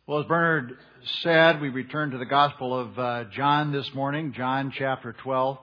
Well, as Bernard said, we return to the Gospel of John this morning, John chapter 12.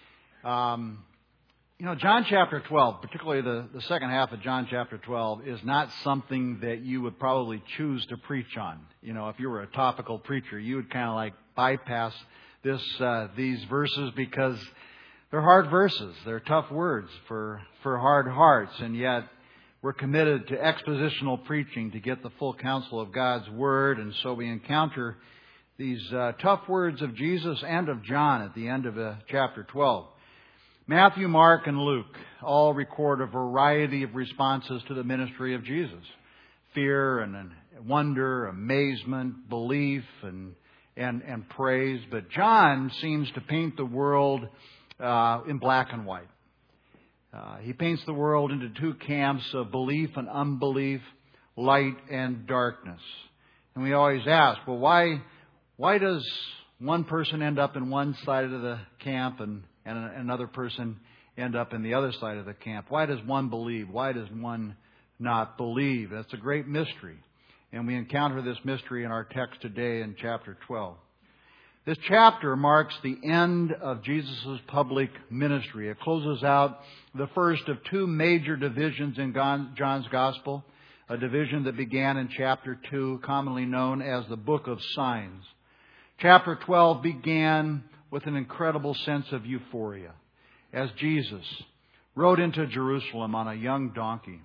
John chapter 12, particularly the second half of John chapter 12, is not something that you would probably choose to preach on. If you were a topical preacher, you would kind of like bypass these verses because they're hard verses. They're tough words for hard hearts, and yet we're committed to expositional preaching to get the full counsel of God's Word, and so we encounter these tough words of Jesus and of John at the end of chapter 12. Matthew, Mark, and Luke all record a variety of responses to the ministry of Jesus. Fear and wonder, amazement, belief, and praise. But John seems to paint the world in black and white. He paints the world into two camps of belief and unbelief, light and darkness. And we always ask, well, why does one person end up in one side of the camp and another person end up in the other side of the camp? Why does one believe? Why does one not believe? That's a great mystery. And we encounter this mystery in our text today in chapter 12. This chapter marks the end of Jesus' public ministry. It closes out the first of two major divisions in John's Gospel, a division that began in chapter 2, commonly known as the Book of Signs. Chapter 12 began with an incredible sense of euphoria as Jesus rode into Jerusalem on a young donkey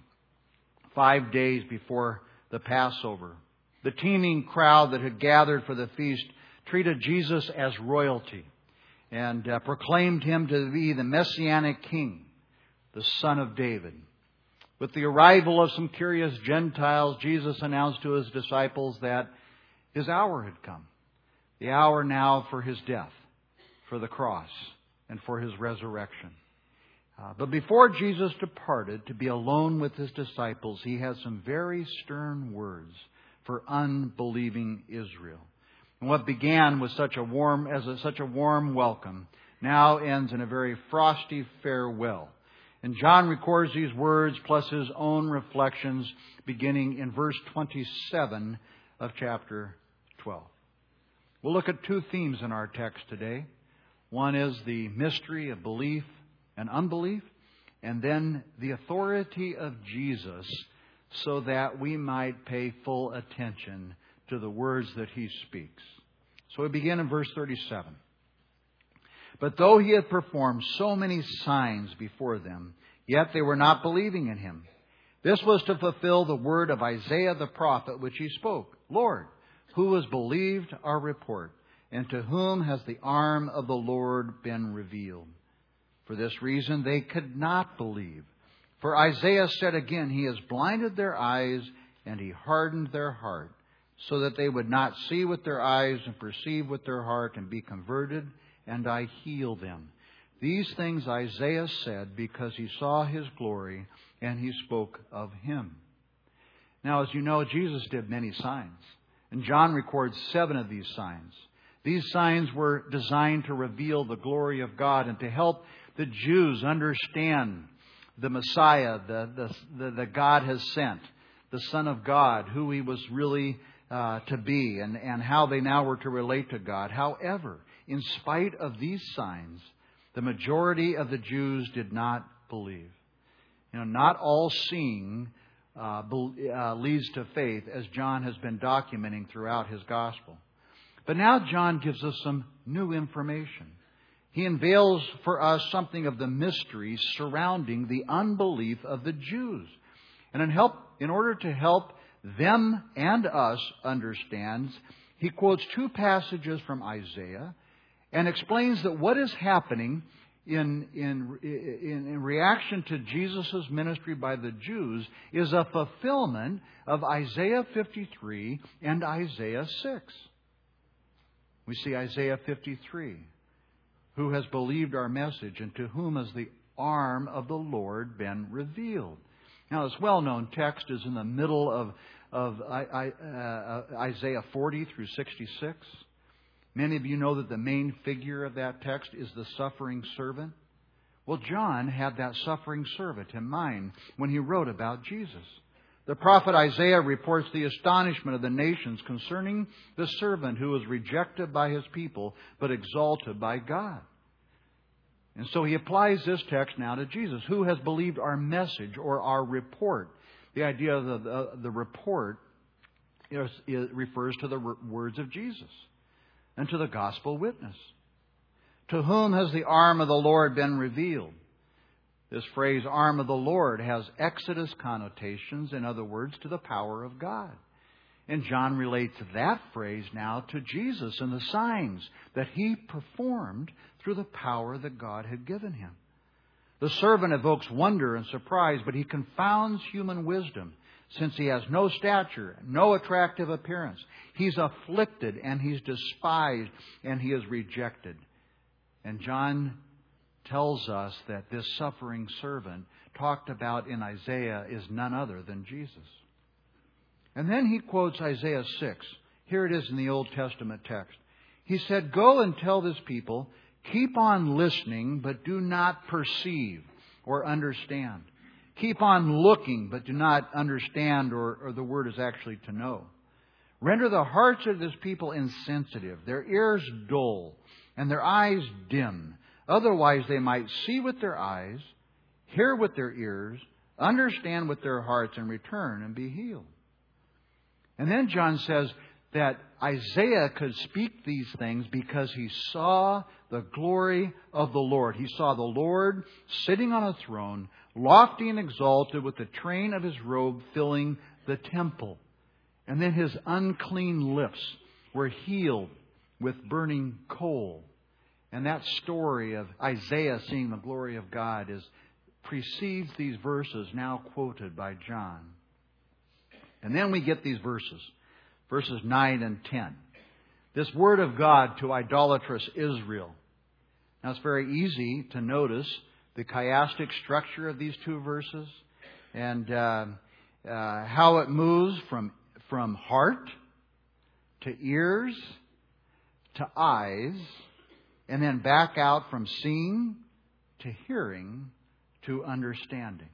5 days before the Passover. The teeming crowd that had gathered for the feast treated Jesus as royalty and proclaimed Him to be the Messianic King, the Son of David. With the arrival of some curious Gentiles, Jesus announced to His disciples that His hour had come. The hour now for His death, for the cross, and for His resurrection. But before Jesus departed to be alone with His disciples, He had some very stern words for unbelieving Israel. And what began with such a warm welcome now ends in a very frosty farewell. And John records these words plus his own reflections beginning in verse 27 of chapter 12. We'll look at two themes in our text today. One is the mystery of belief and unbelief, and then the authority of Jesus so that we might pay full attention to the words that He speaks. So we begin in verse 37. But though He had performed so many signs before them, yet they were not believing in Him. This was to fulfill the word of Isaiah the prophet, which he spoke. Lord, who has believed our report, and to whom has the arm of the Lord been revealed? For this reason they could not believe. For Isaiah said again, He has blinded their eyes, and He hardened their heart, so that they would not see with their eyes and perceive with their heart and be converted, and I heal them. These things Isaiah said because he saw His glory, and he spoke of Him. Now, as you know, Jesus did many signs, and John records 7 of these signs. These signs were designed to reveal the glory of God and to help the Jews understand the Messiah, the God has sent, the Son of God, who He was really to be, and how they now were to relate to God. However, in spite of these signs, the majority of the Jews did not believe. Not all seeing leads to faith, as John has been documenting throughout his gospel. But now John gives us some new information. He unveils for us something of the mystery surrounding the unbelief of the Jews. And in order to help them and us understand, he quotes 2 passages from Isaiah and explains that what is happening in reaction to Jesus' ministry by the Jews is a fulfillment of Isaiah 53 and Isaiah 6. We see Isaiah 53. Who has believed our message, and to whom has the arm of the Lord been revealed? Now, this well-known text is in the middle of Isaiah 40 through 66. Many of you know that the main figure of that text is the suffering servant. Well, John had that suffering servant in mind when he wrote about Jesus. The prophet Isaiah reports the astonishment of the nations concerning the servant who was rejected by his people, but exalted by God. And so he applies this text now to Jesus. Who has believed our message or our report? The idea of the report refers to the words of Jesus and to the gospel witness. To whom has the arm of the Lord been revealed? This phrase, arm of the Lord, has Exodus connotations, in other words, to the power of God. And John relates that phrase now to Jesus and the signs that He performed through the power that God had given Him. The servant evokes wonder and surprise, but he confounds human wisdom, since he has no stature, no attractive appearance. He's afflicted and he's despised and he is rejected. And John tells us that this suffering servant talked about in Isaiah is none other than Jesus. And then he quotes Isaiah 6. Here it is in the Old Testament text. He said, "Go and tell this people, keep on listening, but do not perceive or understand. Keep on looking, but do not understand," or the word is actually to know. "Render the hearts of this people insensitive, their ears dull, and their eyes dim. Otherwise they might see with their eyes, hear with their ears, understand with their hearts, and return and be healed." And then John says that Isaiah could speak these things because he saw the glory of the Lord. He saw the Lord sitting on a throne, lofty and exalted, with the train of His robe filling the temple. And then His unclean lips were healed with burning coal. And that story of Isaiah seeing the glory of God precedes these verses now quoted by John. And then we get these verses 9 and 10. This word of God to idolatrous Israel. Now it's very easy to notice the chiastic structure of these two verses and how it moves from heart to ears to eyes, and then back out from seeing to hearing to understanding.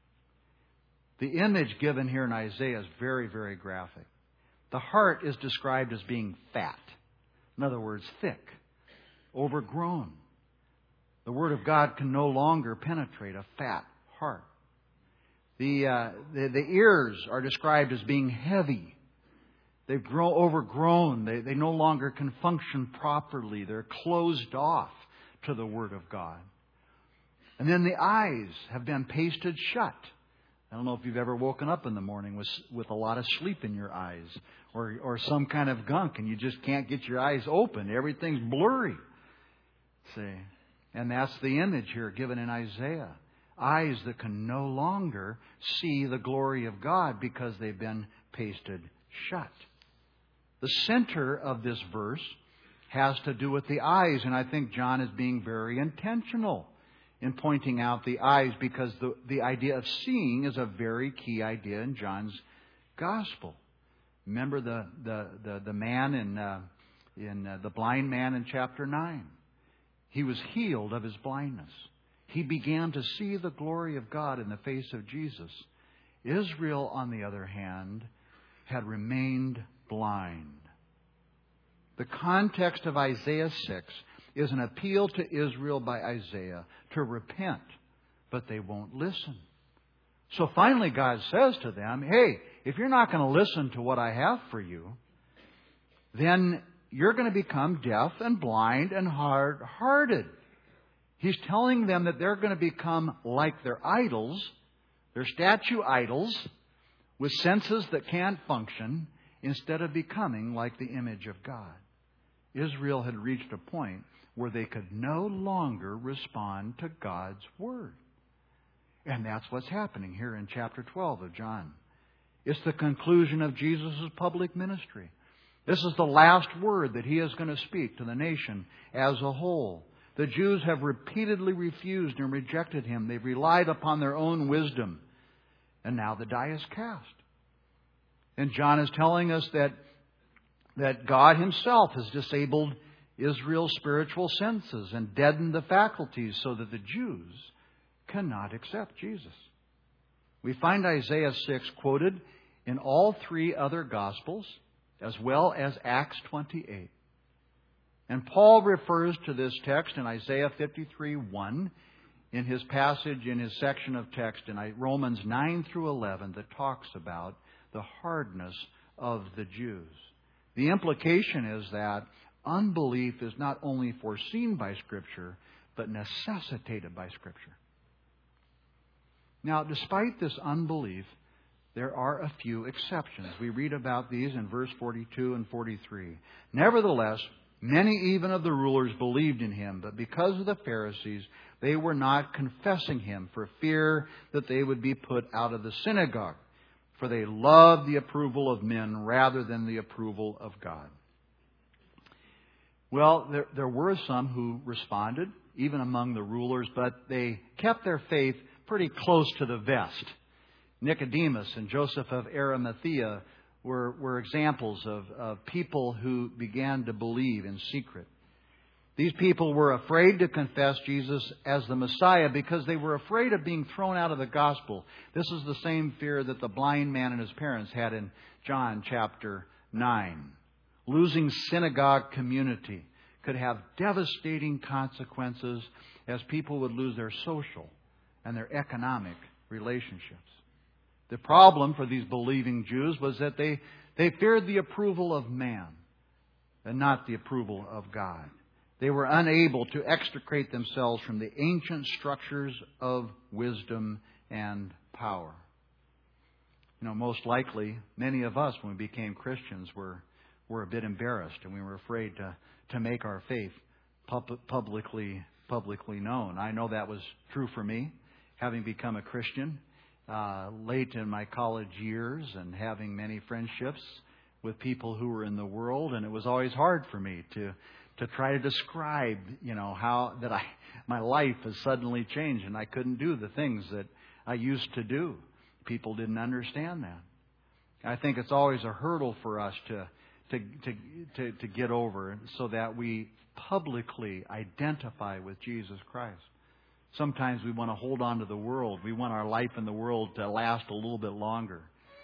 The image given here in Isaiah is very, very graphic. The heart is described as being fat. In other words, thick, overgrown. The Word of God can no longer penetrate a fat heart. The ears are described as being heavy. They've overgrown. They no longer can function properly. They're closed off to the Word of God. And then the eyes have been pasted shut. I don't know if you've ever woken up in the morning with a lot of sleep in your eyes or some kind of gunk and you just can't get your eyes open. Everything's blurry. See? And that's the image here given in Isaiah. Eyes that can no longer see the glory of God because they've been pasted shut. The center of this verse has to do with the eyes, and I think John is being very intentional in pointing out the eyes because the idea of seeing is a very key idea in John's Gospel. Remember the man in the blind man in chapter 9. He was healed of his blindness. He began to see the glory of God in the face of Jesus. Israel, on the other hand, had remained blind. The context of Isaiah 6 is an appeal to Israel by Isaiah to repent, but they won't listen. So finally God says to them, hey, if you're not going to listen to what I have for you, then you're going to become deaf and blind and hard-hearted. He's telling them that they're going to become like their idols, their statue idols, with senses that can't function, instead of becoming like the image of God. Israel had reached a point where they could no longer respond to God's Word. And that's what's happening here in chapter 12 of John. It's the conclusion of Jesus' public ministry. This is the last word that He is going to speak to the nation as a whole. The Jews have repeatedly refused and rejected Him. They've relied upon their own wisdom. And now the die is cast. And John is telling us that God Himself has disabled Israel's spiritual senses and deadened the faculties so that the Jews cannot accept Jesus. We find Isaiah 6 quoted in all three other Gospels, as well as Acts 28. And Paul refers to this text in Isaiah 53:1 in his passage, in his section of text in Romans 9 through 11 that talks about the hardness of the Jews. The implication is that unbelief is not only foreseen by Scripture, but necessitated by Scripture. Now, despite this unbelief, there are a few exceptions. We read about these in verse 42 and 43. Nevertheless, many even of the rulers believed in him, but because of the Pharisees, they were not confessing him for fear that they would be put out of the synagogue. For they loved the approval of men rather than the approval of God. Well, there were some who responded, even among the rulers, but they kept their faith pretty close to the vest. Nicodemus and Joseph of Arimathea were examples of people who began to believe in secret. These people were afraid to confess Jesus as the Messiah because they were afraid of being thrown out of the gospel. This is the same fear that the blind man and his parents had in John chapter 9. Losing synagogue community could have devastating consequences as people would lose their social and their economic relationships. The problem for these believing Jews was that they feared the approval of man and not the approval of God. They were unable to extricate themselves from the ancient structures of wisdom and power. You know, most likely, many of us, when we became Christians, were a bit embarrassed, and we were afraid to make our faith publicly known. I know that was true for me, having become a Christian late in my college years and having many friendships with people who were in the world, and it was always hard for me to try to describe, how my life has suddenly changed and I couldn't do the things that I used to do. People didn't understand that. I think it's always a hurdle for us to get over so that we publicly identify with Jesus Christ. Sometimes we want to hold on to the world. We want our life in the world to last a little bit longer.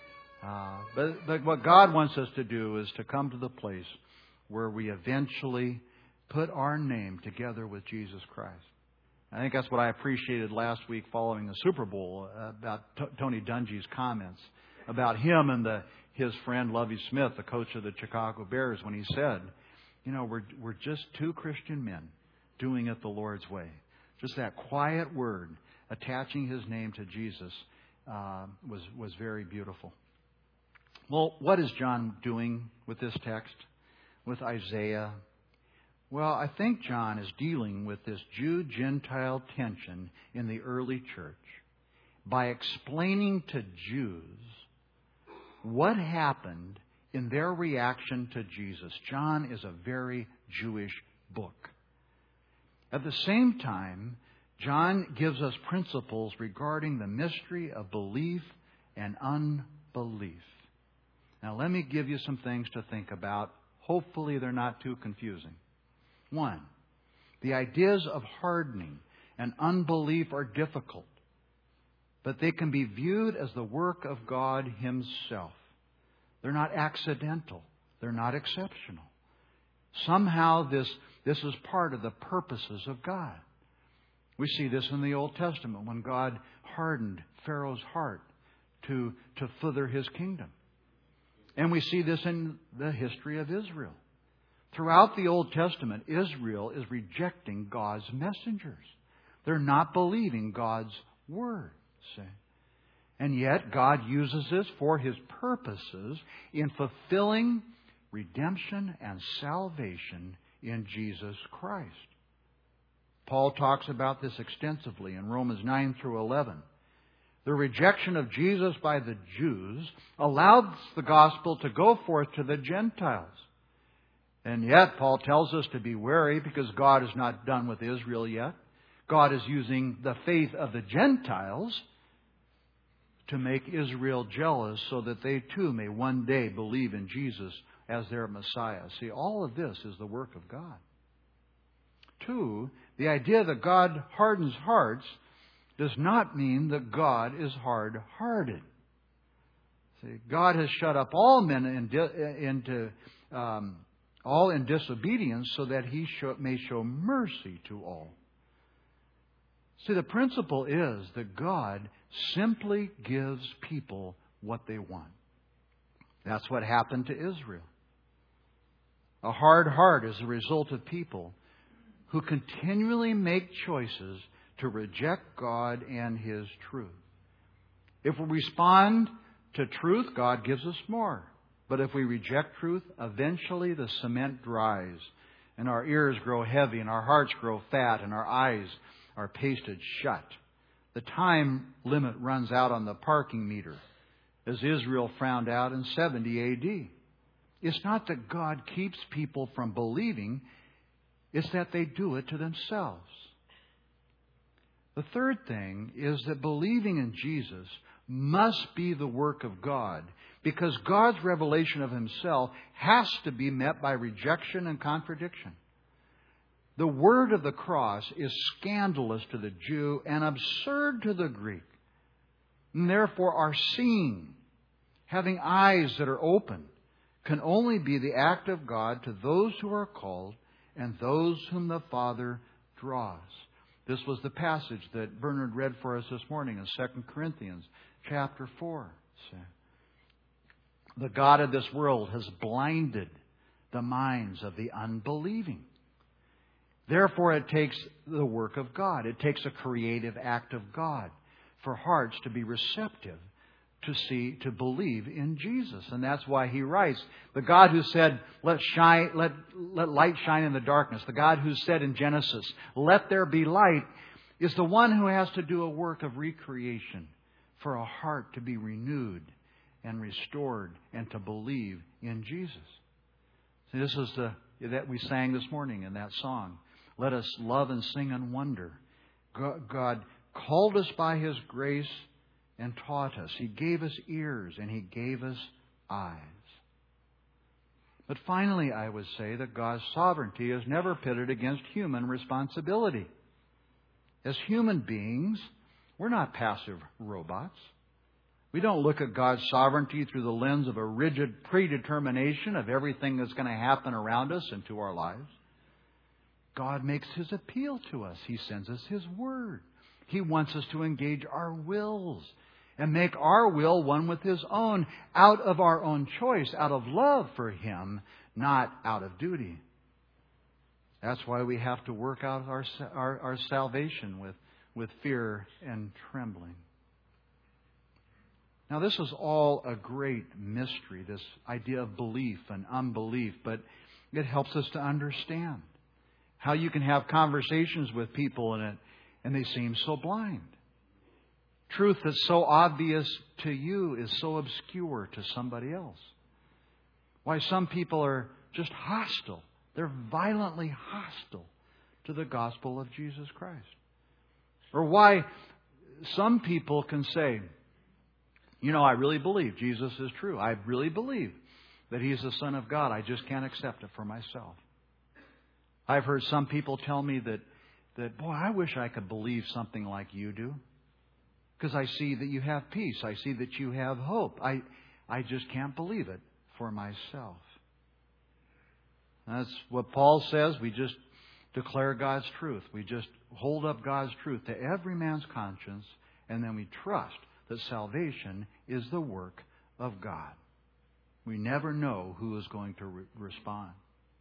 But what God wants us to do is to come to the place where we eventually put our name together with Jesus Christ. I think that's what I appreciated last week following the Super Bowl about Tony Dungy's comments about him and his friend Lovie Smith, the coach of the Chicago Bears, when he said, we're just two Christian men doing it the Lord's way. Just that quiet word attaching his name to Jesus was very beautiful. Well, what is John doing with this text? With Isaiah? Well, I think John is dealing with this Jew-Gentile tension in the early church by explaining to Jews what happened in their reaction to Jesus. John is a very Jewish book. At the same time, John gives us principles regarding the mystery of belief and unbelief. Now, let me give you some things to think about. Hopefully, they're not too confusing. 1, the ideas of hardening and unbelief are difficult, but they can be viewed as the work of God Himself. They're not accidental. They're not exceptional. Somehow, this is part of the purposes of God. We see this in the Old Testament when God hardened Pharaoh's heart to further His kingdom. And we see this in the history of Israel. Throughout the Old Testament, Israel is rejecting God's messengers. They're not believing God's word. See? And yet, God uses this for His purposes in fulfilling redemption and salvation in Jesus Christ. Paul talks about this extensively in Romans 9 through 11. The rejection of Jesus by the Jews allows the gospel to go forth to the Gentiles. And yet, Paul tells us to be wary because God is not done with Israel yet. God is using the faith of the Gentiles to make Israel jealous so that they too may one day believe in Jesus as their Messiah. See, all of this is the work of God. 2, the idea that God hardens hearts does not mean that God is hard-hearted. See, God has shut up all men all in disobedience, so that He may show mercy to all. See, the principle is that God simply gives people what they want. That's what happened to Israel. A hard heart is a result of people who continually make choices to reject God and His truth. If we respond to truth, God gives us more. But if we reject truth, eventually the cement dries, and our ears grow heavy, and our hearts grow fat, and our eyes are pasted shut. The time limit runs out on the parking meter, as Israel found out in 70 A.D. It's not that God keeps people from believing, it's that they do it to themselves. The third thing is that believing in Jesus must be the work of God, because God's revelation of Himself has to be met by rejection and contradiction. The word of the cross is scandalous to the Jew and absurd to the Greek. And therefore, our seeing, having eyes that are open, can only be the act of God to those who are called and those whom the Father draws. This was the passage that Bernard read for us this morning in 2 Corinthians chapter 4. The God of this world has blinded the minds of the unbelieving. Therefore, it takes the work of God. It takes a creative act of God for hearts to be receptive, to believe in Jesus. And that's why he writes, the God who said, let light shine in the darkness, the God who said in Genesis, let there be light, is the one who has to do a work of recreation for a heart to be renewed and restored and to believe in Jesus. See, this is that we sang this morning in that song. Let us love and sing and wonder. God called us by His grace and taught us. He gave us ears and He gave us eyes. But finally, I would say that God's sovereignty is never pitted against human responsibility. As human beings, we're not passive robots. We don't look at God's sovereignty through the lens of a rigid predetermination of everything that's going to happen around us and to our lives. God makes His appeal to us. He sends us His Word. He wants us to engage our wills and make our will one with His own, out of our own choice, out of love for Him, not out of duty. That's why we have to work out our salvation with fear and trembling. Now, this is all a great mystery, this idea of belief and unbelief, but it helps us to understand how you can have conversations with people and they seem so blind. Truth that's so obvious to you is so obscure to somebody else. Why some people are just hostile. They're violently hostile to the gospel of Jesus Christ. Or why some people can say, I really believe Jesus is true. I really believe that He's the Son of God. I just can't accept it for myself. I've heard some people tell me that boy, I wish I could believe something like you do. Because I see that you have peace. I see that you have hope. I just can't believe it for myself. That's what Paul says. We just declare God's truth. We just hold up God's truth to every man's conscience, and then we trust that salvation is the work of God. We never know who is going to respond.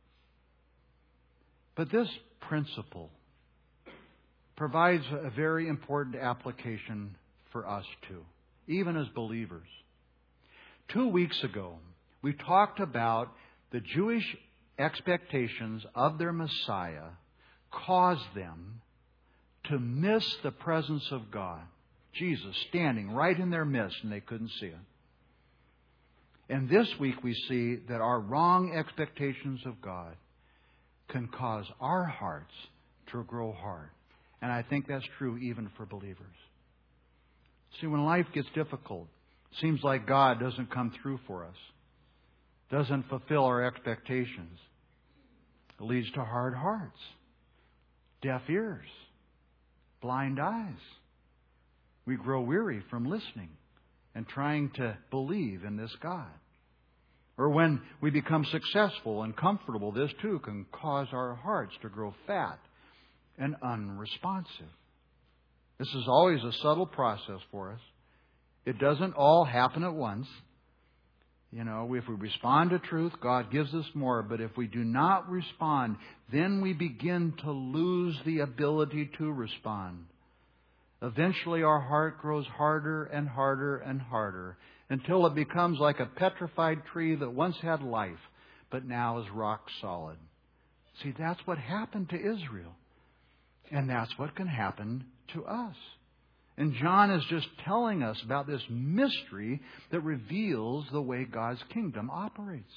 But this principle provides a very important application for us too, even as believers. 2 weeks ago, we talked about the Jewish expectations of their Messiah caused them to miss the presence of God. Jesus standing right in their midst and they couldn't see Him. And this week we see that our wrong expectations of God can cause our hearts to grow hard. And I think that's true even for believers. See, when life gets difficult, it seems like God doesn't come through for us, doesn't fulfill our expectations. It leads to hard hearts, deaf ears, blind eyes. We grow weary from listening and trying to believe in this God. Or when we become successful and comfortable, this too can cause our hearts to grow fat and unresponsive. This is always a subtle process for us. It doesn't all happen at once. You know, if we respond to truth, God gives us more. But if we do not respond, then we begin to lose the ability to respond. Eventually our heart grows harder and harder and harder until it becomes like a petrified tree that once had life, but now is rock solid. See, that's what happened to Israel. And that's what can happen to us. And John is just telling us about this mystery that reveals the way God's kingdom operates.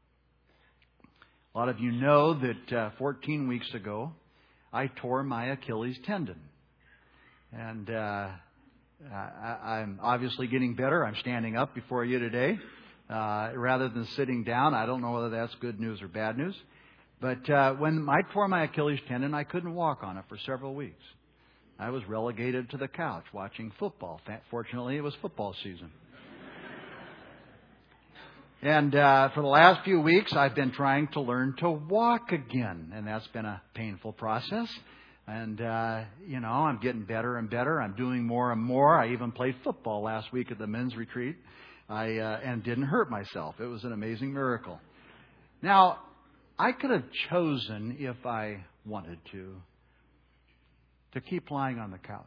A lot of you know that 14 weeks ago, I tore my Achilles tendon. And I'm obviously getting better. I'm standing up before you today rather than sitting down. I don't know whether that's good news or bad news. But when I tore my Achilles tendon, I couldn't walk on it for several weeks. I was relegated to the couch watching football. Fortunately, it was football season. And for the last few weeks, I've been trying to learn to walk again. And that's been a painful process. And, I'm getting better and better. I'm doing more and more. I even played football last week at the men's retreat. And didn't hurt myself. It was an amazing miracle. Now, I could have chosen, if I wanted to keep lying on the couch.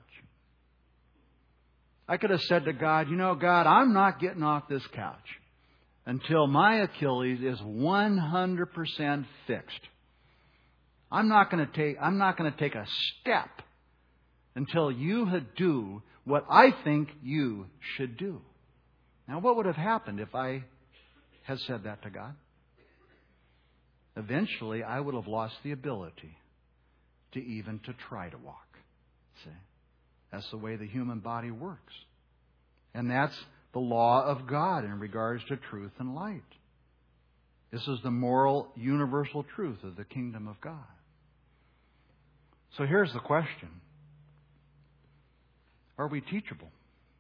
I could have said to God, God, I'm not getting off this couch until my Achilles is 100% fixed. I'm not going to take a step until you do what I think you should do. Now, what would have happened if I had said that to God? Eventually, I would have lost the ability to try to walk. See? That's the way the human body works. And that's the law of God in regards to truth and light. This is the moral, universal truth of the kingdom of God. So here's the question. Are we teachable?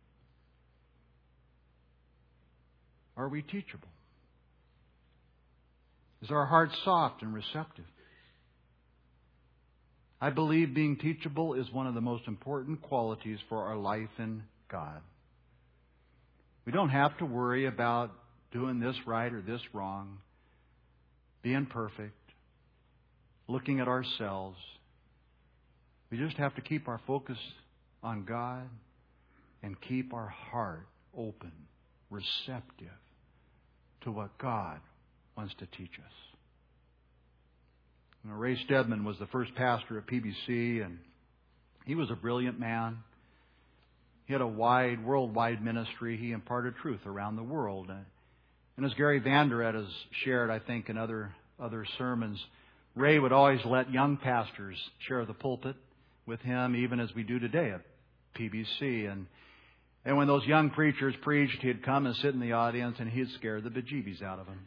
Are we teachable? Is our heart soft and receptive? I believe being teachable is one of the most important qualities for our life in God. We don't have to worry about doing this right or this wrong, being perfect, looking at ourselves. We just have to keep our focus on God and keep our heart open, receptive to what God wants to teach us. Ray Stedman was the first pastor at PBC, and he was a brilliant man. He had a worldwide ministry. He imparted truth around the world. And as Gary Vanderat has shared, I think, in other sermons, Ray would always let young pastors share the pulpit with him, even as we do today at PBC. And when those young preachers preached, he'd come and sit in the audience, and he'd scare the bejeebies out of them.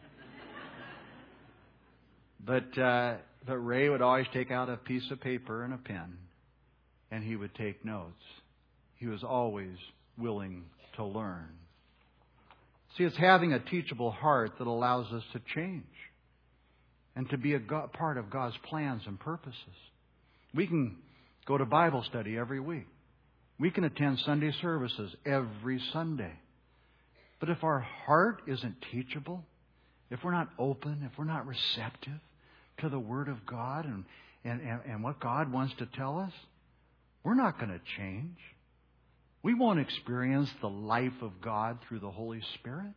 But Ray would always take out a piece of paper and a pen, and he would take notes. He was always willing to learn. See, it's having a teachable heart that allows us to change and to be a part of God's plans and purposes. We can go to Bible study every week. We can attend Sunday services every Sunday. But if our heart isn't teachable, if we're not open, if we're not receptive to the Word of God and what God wants to tell us, we're not going to change. We won't experience the life of God through the Holy Spirit.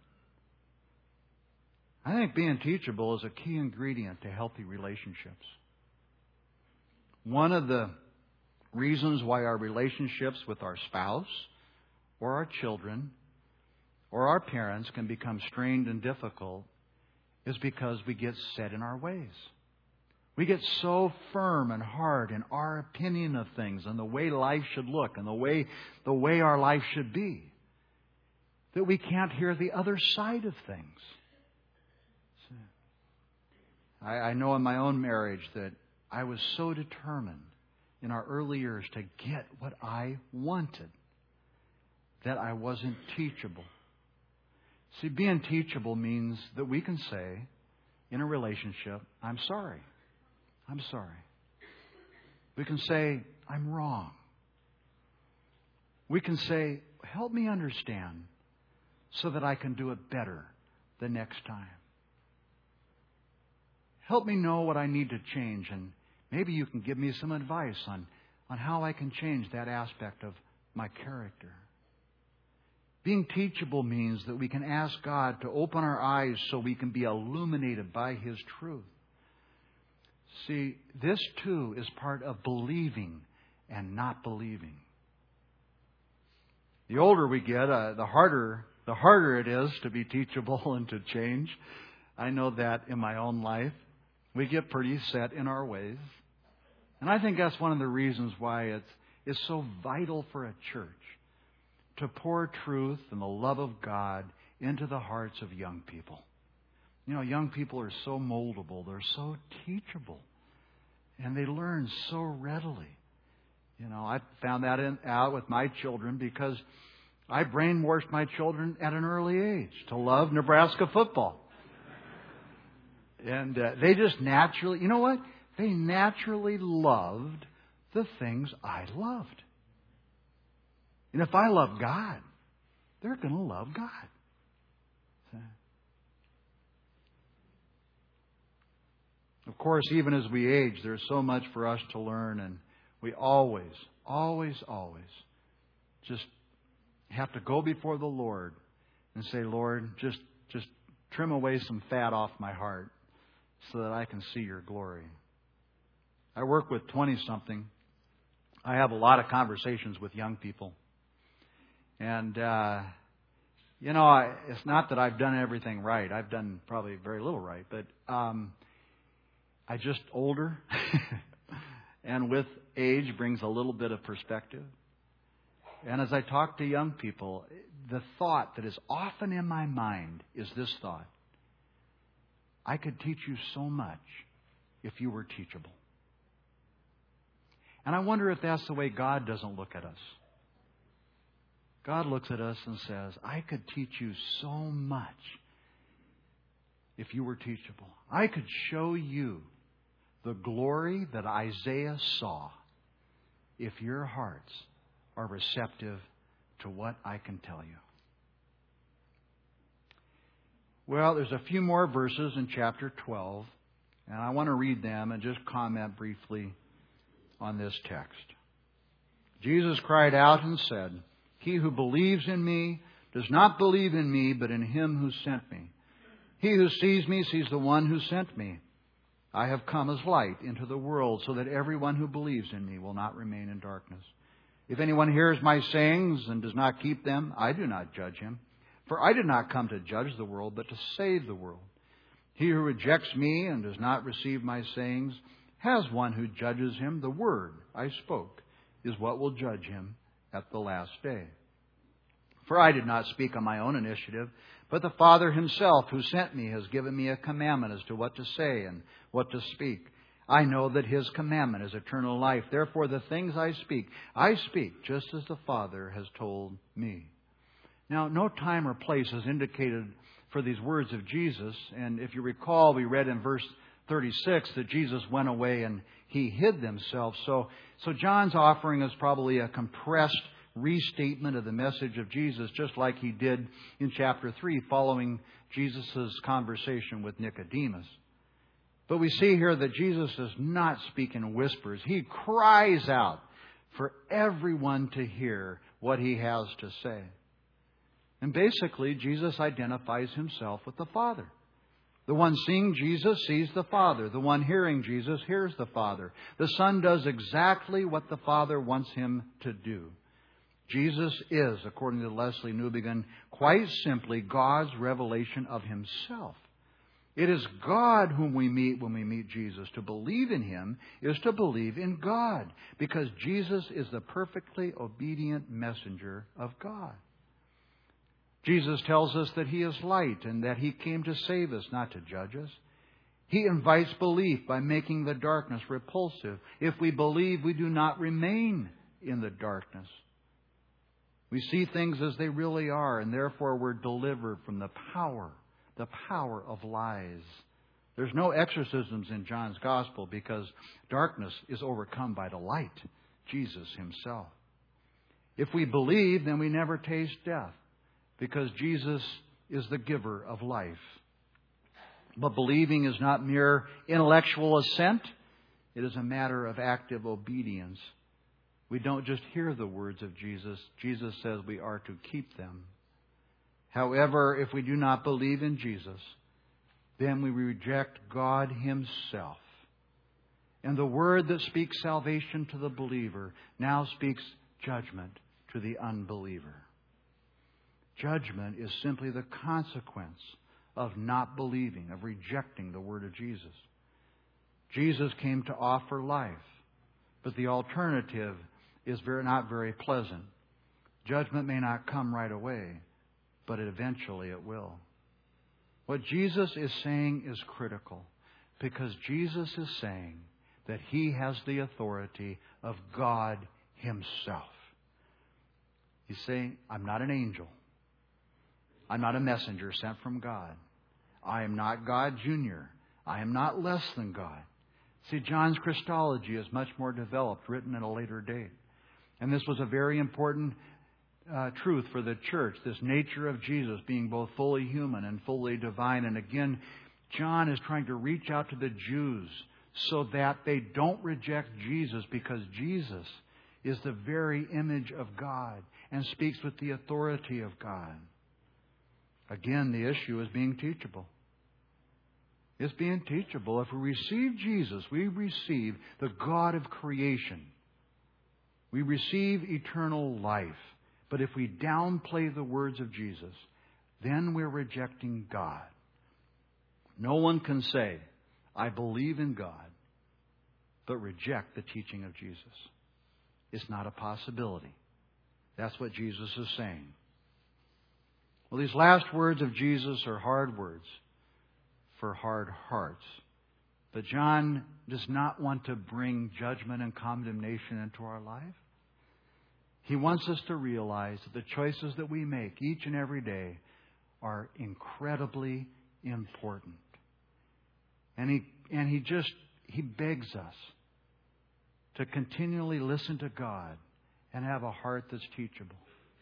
I think being teachable is a key ingredient to healthy relationships. One of the reasons why our relationships with our spouse or our children or our parents can become strained and difficult is because we get set in our ways. We get so firm and hard in our opinion of things and the way life should look and the way our life should be that we can't hear the other side of things. I know in my own marriage that I was so determined in our early years to get what I wanted that I wasn't teachable. See, being teachable means that we can say in a relationship, I'm sorry. I'm sorry. We can say, I'm wrong. We can say, help me understand so that I can do it better the next time. Help me know what I need to change, and maybe you can give me some advice on how I can change that aspect of my character. Being teachable means that we can ask God to open our eyes so we can be illuminated by His truth. See, this too is part of believing and not believing. The older we get, the harder it is to be teachable and to change. I know that in my own life. We get pretty set in our ways. And I think that's one of the reasons why it's so vital for a church to pour truth and the love of God into the hearts of young people. You know, young people are so moldable. They're so teachable. And they learn so readily. You know, I found that out with my children because I brainwashed my children at an early age to love Nebraska football. And they just naturally, you know what? They naturally loved the things I loved. And if I love God, they're going to love God. Of course, even as we age, there's so much for us to learn, and we always just have to go before the Lord and say, Lord, just trim away some fat off my heart so that I can see Your glory. I work with 20-something. I have a lot of conversations with young people. And, it's not that I've done everything right. I've done probably very little right. But I just older. And with age brings a little bit of perspective. And as I talk to young people, the thought that is often in my mind is this thought. I could teach you so much if you were teachable. And I wonder if that's the way God doesn't look at us. God looks at us and says, I could teach you so much if you were teachable. I could show you the glory that Isaiah saw if your hearts are receptive to what I can tell you. Well, there's a few more verses in chapter 12, and I want to read them and just comment briefly on this text. Jesus cried out and said, He who believes in me does not believe in me, but in Him who sent me. He who sees me sees the one who sent me. I have come as light into the world so that everyone who believes in me will not remain in darkness. If anyone hears my sayings and does not keep them, I do not judge him. For I did not come to judge the world, but to save the world. He who rejects me and does not receive my sayings has one who judges him. The word I spoke is what will judge him at the last day. For I did not speak on my own initiative, but the Father Himself who sent me has given me a commandment as to what to say and what to speak. I know that His commandment is eternal life. Therefore, the things I speak just as the Father has told me. Now, no time or place is indicated for these words of Jesus. And if you recall, we read in verse 36 that Jesus went away and He hid Himself. So John's offering us probably a compressed restatement of the message of Jesus, just like he did in chapter 3 following Jesus' conversation with Nicodemus. But we see here that Jesus does not speak in whispers. He cries out for everyone to hear what He has to say. And basically, Jesus identifies Himself with the Father. The one seeing Jesus sees the Father. The one hearing Jesus hears the Father. The Son does exactly what the Father wants Him to do. Jesus is, according to Leslie Newbigin, quite simply God's revelation of Himself. It is God whom we meet when we meet Jesus. To believe in Him is to believe in God, because Jesus is the perfectly obedient messenger of God. Jesus tells us that He is light and that He came to save us, not to judge us. He invites belief by making the darkness repulsive. If we believe, we do not remain in the darkness. We see things as they really are, and therefore we're delivered from the power of lies. There's no exorcisms in John's Gospel because darkness is overcome by the light, Jesus Himself. If we believe, then we never taste death because Jesus is the giver of life. But believing is not mere intellectual assent. It is a matter of active obedience. We don't just hear the words of Jesus. Jesus says we are to keep them. However, if we do not believe in Jesus, then we reject God Himself. And the word that speaks salvation to the believer now speaks judgment to the unbeliever. Judgment is simply the consequence of not believing, of rejecting the word of Jesus. Jesus came to offer life, but the alternative is not very pleasant. Judgment may not come right away, but eventually it will. What Jesus is saying is critical, because Jesus is saying that He has the authority of God Himself. He's saying, I'm not an angel. I'm not a messenger sent from God. I am not God Jr. I am not less than God. See, John's Christology is much more developed, written at a later date. And this was a very important truth for the church, this nature of Jesus being both fully human and fully divine. And again, John is trying to reach out to the Jews so that they don't reject Jesus, because Jesus is the very image of God and speaks with the authority of God. Again, the issue is being teachable. It's being teachable. If we receive Jesus, we receive the God of creation. We receive eternal life. But if we downplay the words of Jesus, then we're rejecting God. No one can say, I believe in God, but reject the teaching of Jesus. It's not a possibility. That's what Jesus is saying. Well, these last words of Jesus are hard words for hard hearts. But John does not want to bring judgment and condemnation into our life. He wants us to realize that the choices that we make each and every day are incredibly important. And he begs us to continually listen to God and have a heart that's teachable.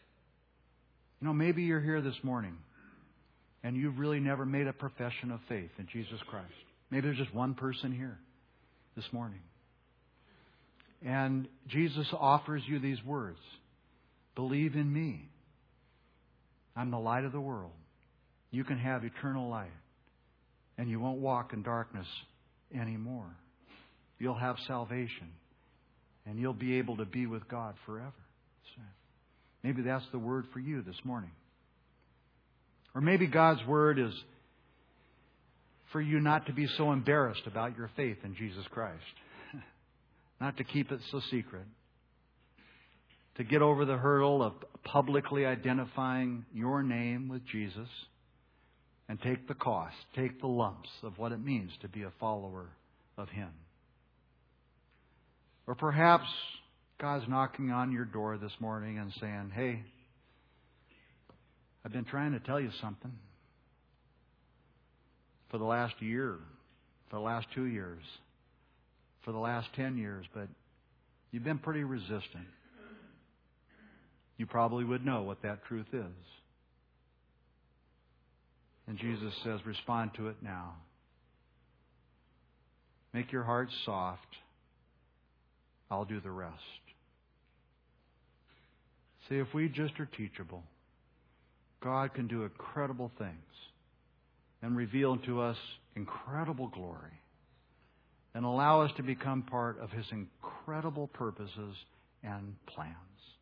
You know, maybe you're here this morning and you've really never made a profession of faith in Jesus Christ. Maybe there's just one person here this morning. And Jesus offers you these words. Believe in me. I'm the light of the world. You can have eternal life. And you won't walk in darkness anymore. You'll have salvation. And you'll be able to be with God forever. So maybe that's the word for you this morning. Or maybe God's word is for you not to be so embarrassed about your faith in Jesus Christ. Not to keep it so secret. To get over the hurdle of publicly identifying your name with Jesus and take the cost, take the lumps of what it means to be a follower of Him. Or perhaps God's knocking on your door this morning and saying, hey, I've been trying to tell you something for the last year, for the last 2 years, for the last 10 years, but you've been pretty resistant. You probably would know what that truth is. And Jesus says, respond to it now. Make your heart soft. I'll do the rest. See, if we just are teachable, God can do incredible things and reveal to us incredible glory and allow us to become part of His incredible purposes and plans.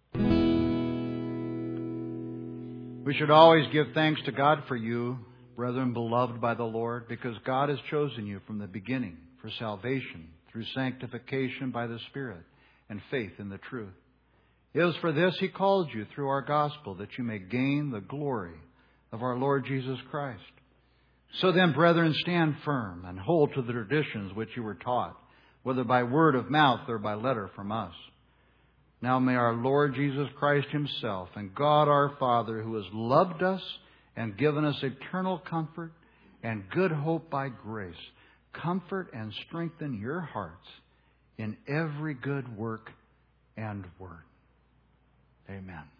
We should always give thanks to God for you, brethren beloved by the Lord, because God has chosen you from the beginning for salvation through sanctification by the Spirit and faith in the truth. It is for this He called you through our gospel, that you may gain the glory of our Lord Jesus Christ. So then, brethren, stand firm and hold to the traditions which you were taught, whether by word of mouth or by letter from us. Now may our Lord Jesus Christ Himself and God our Father, who has loved us and given us eternal comfort and good hope by grace, comfort and strengthen your hearts in every good work and word. Amen.